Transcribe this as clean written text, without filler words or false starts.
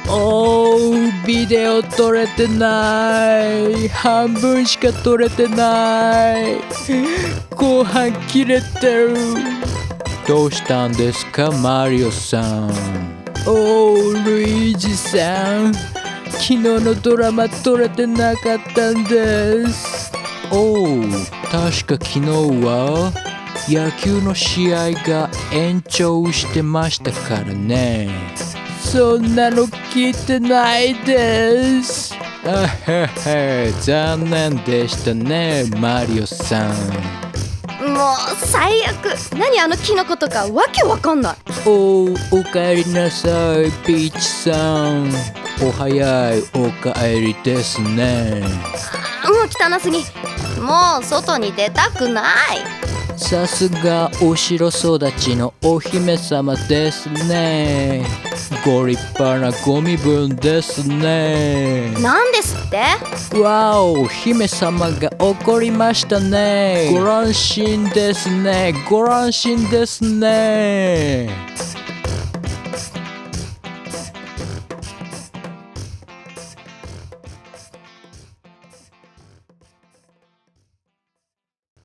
ビデオ撮れてない。半分しか撮れてない。後半切れてる。どうしたんですかマリオさん。ルイージさん、昨日のドラマ撮れてなかったんです。確か昨日は野球の試合が延長してましたからね。そんなの聞いてないです。残念でしたねマリオさん。 もう最悪。何あのキノコとかわけわかんない。 おかえりなさいピーチさん。お早いお帰りですね。 もう汚すぎ。もう外に出たくない。 さすがお城育ちのお姫様ですね。ご立派なご身分ですね。 なんですって？ わお、姫様が怒りましたね。ご乱心ですね。ご乱心ですね。